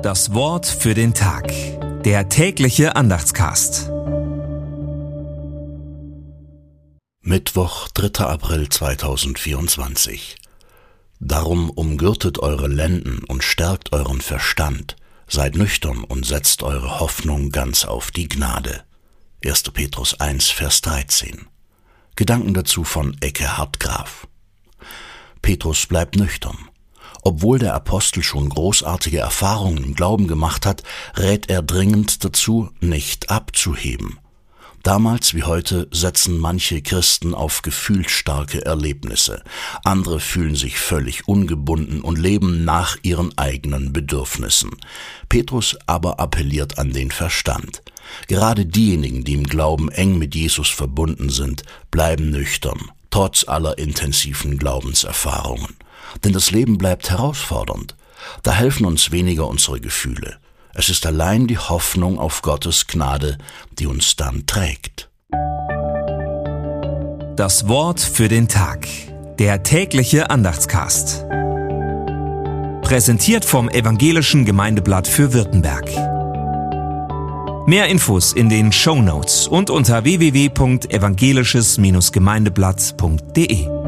Das Wort für den Tag. Der tägliche Andachtscast. Mittwoch, 3. April 2024. Darum umgürtet eure Lenden und stärkt euren Verstand, seid nüchtern und setzt eure Hoffnung ganz auf die Gnade. 1. Petrus 1, Vers 13. Gedanken dazu von Ekkehard Graf. Petrus bleibt nüchtern. Obwohl der Apostel schon großartige Erfahrungen im Glauben gemacht hat, rät er dringend dazu, nicht abzuheben. Damals wie heute setzen manche Christen auf gefühlsstarke Erlebnisse. Andere fühlen sich völlig ungebunden und leben nach ihren eigenen Bedürfnissen. Petrus aber appelliert an den Verstand. Gerade diejenigen, die im Glauben eng mit Jesus verbunden sind, bleiben nüchtern, trotz aller intensiven Glaubenserfahrungen. Denn das Leben bleibt herausfordernd. Da helfen uns weniger unsere Gefühle. Es ist allein die Hoffnung auf Gottes Gnade, die uns dann trägt. Das Wort für den Tag. Der tägliche Andachtscast. Präsentiert vom Evangelischen Gemeindeblatt für Württemberg. Mehr Infos in den Shownotes und unter www.evangelisches-gemeindeblatt.de.